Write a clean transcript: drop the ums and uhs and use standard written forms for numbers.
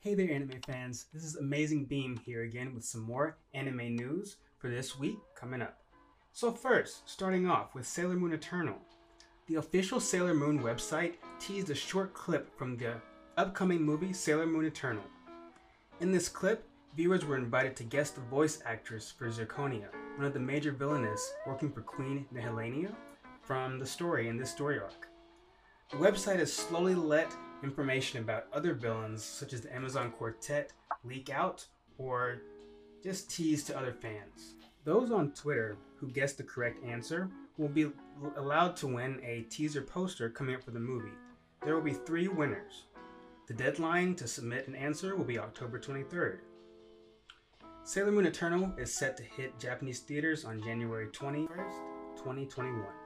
Hey there, anime fans. This is Amazing Beam here again with some more anime news for this week coming up. So, first, starting off with Sailor Moon Eternal. The official Sailor Moon website teased a short clip from the upcoming movie Sailor Moon Eternal. In this clip, viewers were invited to guest the voice actress for Zirconia, one of the major villainess working for Queen Nehelenia from the story in this story arc. The website has slowly let information about other villains such as the Amazon Quartet leak out or just tease to other fans. Those on Twitter who guessed the correct answer will be allowed to win a teaser poster coming up for the movie. There will be 3 winners. The deadline to submit an answer will be October 23rd. Sailor Moon Eternal is set to hit Japanese theaters on January 21st, 2021.